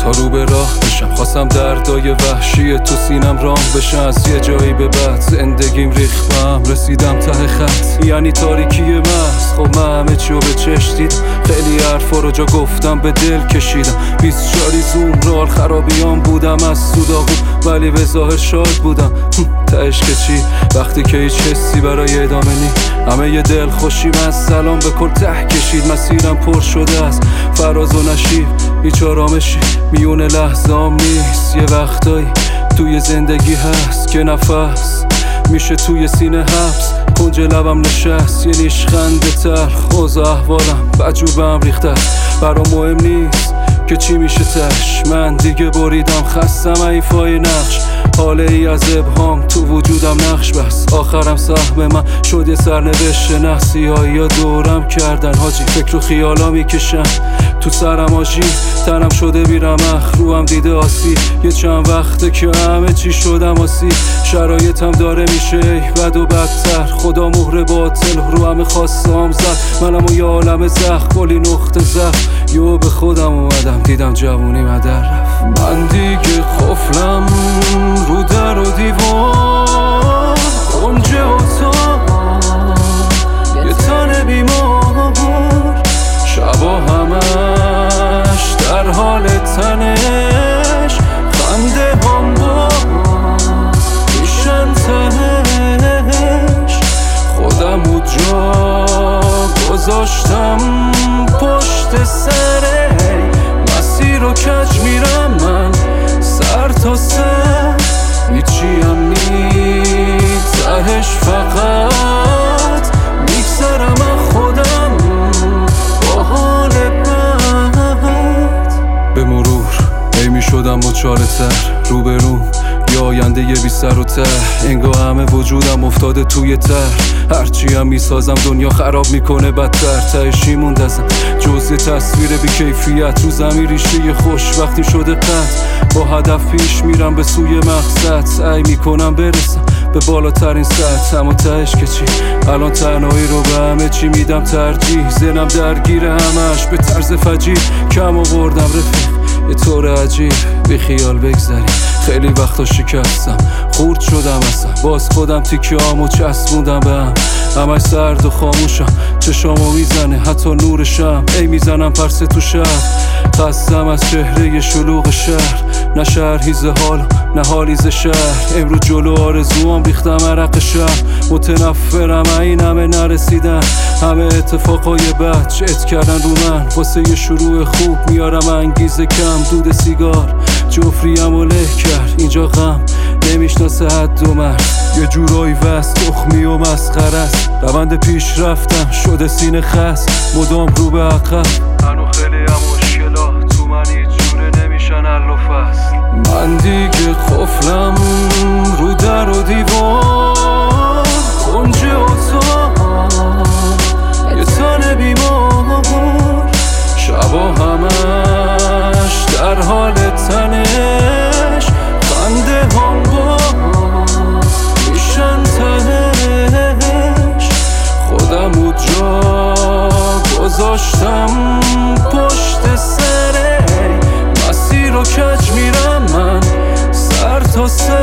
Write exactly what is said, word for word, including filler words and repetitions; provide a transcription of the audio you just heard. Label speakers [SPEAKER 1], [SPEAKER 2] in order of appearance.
[SPEAKER 1] تا رو به راه بشم. خواستم دردای وحشی تو سینم رام بشه، از یه جایی به بعد زندگیم ریختم رسیدم ته خط، یعنی تاریکی مست. خب من همه چیو به چشم دیدم، خیلی حرفا رو جا گفتم به دل کشیدم. بیست شاری زوم رال خرابیام بودم از سوداغو، ولی به ظاهر شاد بودم. تهش که چی وقتی که هیچ حسی برای ادامه نی، همه یه دل خوشیم از سلام به کل ته کشید. مسیرم پر شده از فراز و نشیب، هیچ آرامشی میون لحظام نیست. یه وقتایی توی زندگی هست که نفس میشه توی سینه حبس، کنج لبم نشست یه نیشخنده تر. خوز احوالم بجور بهم ریخته، برام مهم نیست که چی میشه تش. من دیگه بریدم خستم ایفای نقش، حاله ای از ابهام تو وجودم نقش بس. آخرم سهم من شد یه سرنوشت نحسی هایی یا دورم کردن حاجی. فکر و خیالا میکشم تو سرم آجی، تنم شده بیرمخ روم دیده آسی. یه چند وقته که همه چی شدم آسی، شرایطم داره میشه بد و بدتر. خدا مهر باطل رو همه خواستم زد، منم و یه عالم زخ کلی نقطه ضعف. یو به خودم اومدم دیدم جوونی مدر رفت. من دیگه قفلم رو در و دیوار، کنج اتاق یه تن بیمار، شبا همش در حال تنش. خنده هم باز میشن تهش، خودم و جا گذاشتم پشت سره. مسیر رو کج میرم من سر تا سر، هیچی هم نی تهش فقط میگذرم از خودم با حال بد. به مرور ای میشدم با چاره تر رو به روم، یه آینده یه بی سر و ته. انگاه همه وجودم افتاده توی تر، هرچی هم میسازم دنیا خراب میکنه بدتر. تهشی موند ازم جز یه تصویر بی کیفیت، رو زمین ریشه خوش وقتی شده قطع. با هدف پیش میرم به سوی مقصد، سعی میکنم برسم به بالاترین سطح. اما تهش که چی الان تنهایی رو به همه چی میدم ترجیح. ذهنم درگیر همش به طرز فجیع، کم آوردم رفیق یه طور عجیب. بی خیال بگذریم خیلی وقتا شکستم، خورد شدم اصلا، باز خودم تیکیامو چسبوندم به هم. همش سرد و خاموشم، چشامو میزنه حتی نورشم. ای میزنم پرسه تو شهر، خستم از چهره شلوغ شهر. نه شهر هیزه حال نه حالیز شهر، امروز جلو آرزوام ریختم عرق شهر. متنفرم این همه نرسیدن، همه اتفاقای بد چت کردن رو من. واسه یه شروع خوب میارم انگیزه کم، دود سیگار جفریم و له کرد. اینجا غم نمیشناسه حد و مرد، یه جورایی وست تخمی و مسخره است. روند پیش رفتم شده سینه خست، مدام رو به عقب. هنو خیلی هم مشکلات تو من هیچ جوره نمیشن حل و فصل. من دیگه قفلم رو در و دیوار، کنج اتاق یه تن بیمار، شبا همش در حال تنش. خنده هم باز میشن تهش، خودم و جا گذاشتم پشت سره. مسیر رو کج میرم من سر تا سر.